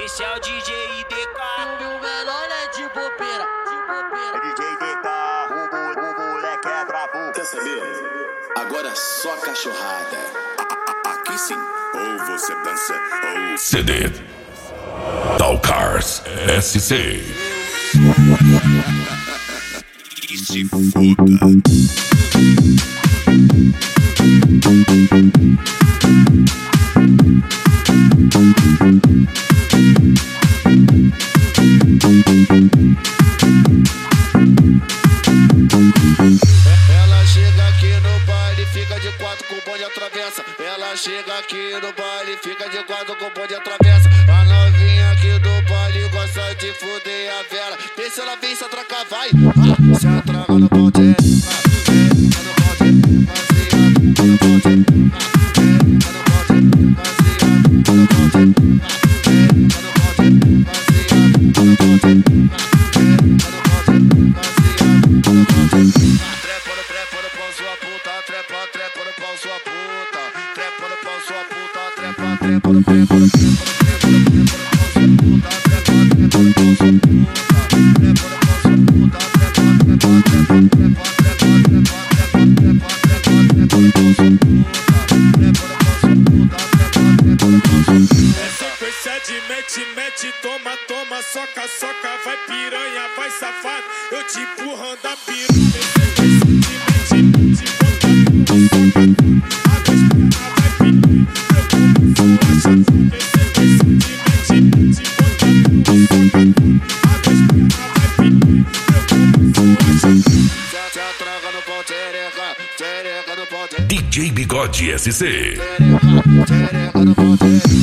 Esse é o DJ DK. E o melhor é de bobeira, de bobeira. É DJ DK, o moleque é brabo. Quer saber? Agora é só cachorrada. Aqui sim. Ou você dança, ou... CD Talcars SC. E se foda. Ela chega aqui no baile, fica de quatro com o bonde atravessa. Ela chega aqui no baile, fica de quatro com o bonde atravessa. A novinha aqui do baile gosta de fuder a vela. Deixa ela vir se atracar, vai. Se atraca no bonde. Mete, toma, toma, soca, soca, vai piranha, vai safado, eu te empurrando a piranha. Mete, bota, soca, a vez vai pedir, eu como sua chata. Mete, bota, soca, a vez vai pedir, eu como sua chata. Se atraca no pau, tereca no pau, DJ Bigode SC. tereca no pau,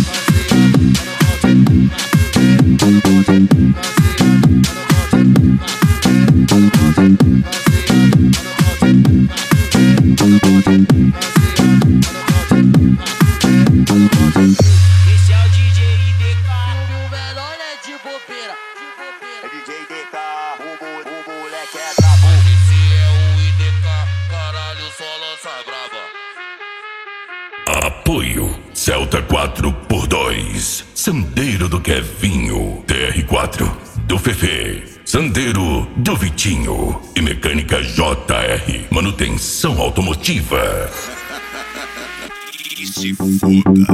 Esse é o DJ DK. E o melhor é de bobeira, de bobeira. É DJ DK, o moleque é brabo. esse é o IDK, caralho, só lança braba. Apoio Celta 4x2, Sandeiro do Kevinho, TR4 do Fefe, Sandeiro do Vitinho e Mecânica JR, manutenção automotiva. E se foda.